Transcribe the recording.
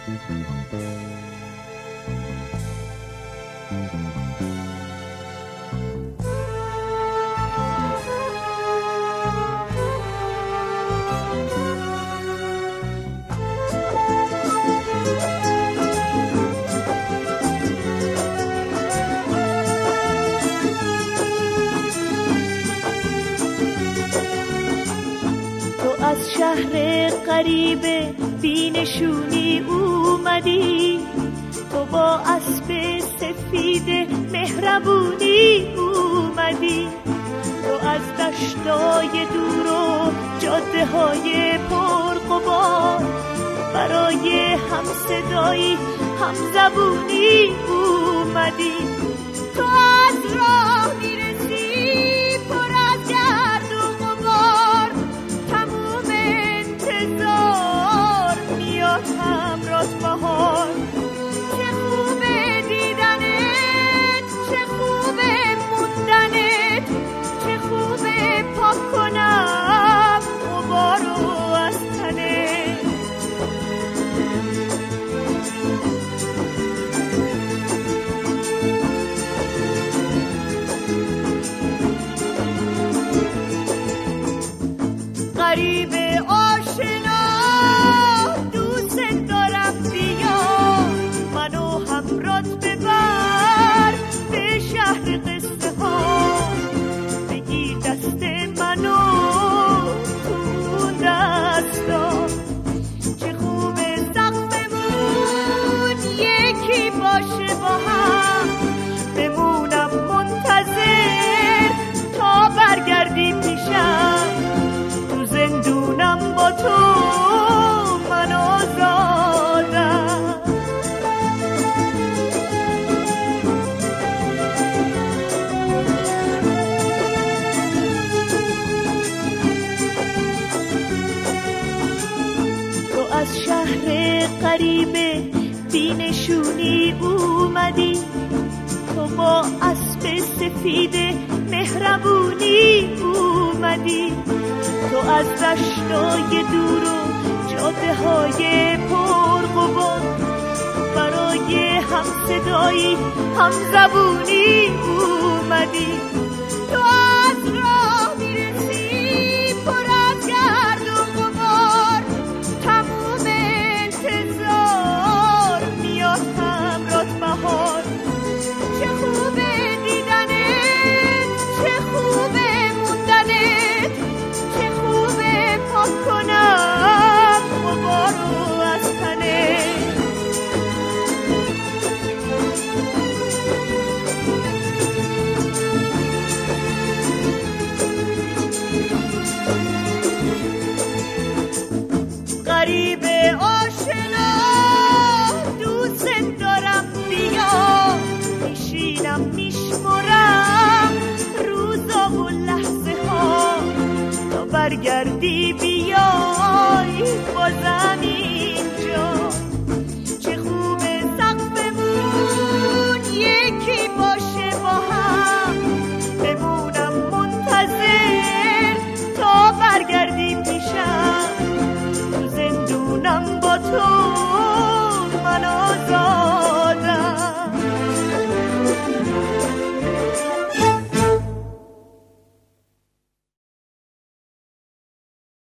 از شهر غریب بینشونی اومدی، تو با اسب سفید مهربونی اومدی، تو از دشتای دور و جاده های پرغبار برای هم صدایی هم زبونی اومدی. تو از راه میرسی پر از گرد و غبار، تموم انتظار میاد همراهت بهار. چه خوبه دیدنت، چه خوبه موندنت، چه خوبه پاک کنم غبارو از تنت. غریب آشنا دوست دارم، بیا منو همراهت ببر به شهر قصه ها، بگیر دست منو تو اون دستا. چه خوبه سقفمون یکی باشه با هم، بمونم منتظر تا برگردی پیشم. زندونم با تو من آزادم. تو از شهر غریب بینشونی اومدی، تو با اسب سفید مهربونی اومدی، تو از دشتای دور و جاده های پرغبار برای هم صدایی هم زبونی اومدی. تو از راه میرسی پر از گرد و غبار، تموم انتظار میاد همراهت بهار. چه خوبه دیدنت، چه خوبه موندنت، چه خوبه پاک کنم غبارو از تنت. غریب آشنا دوست دارم، بیا میشینم میشمرم روزا و لحظه ها، تا برگردی بیای بازم.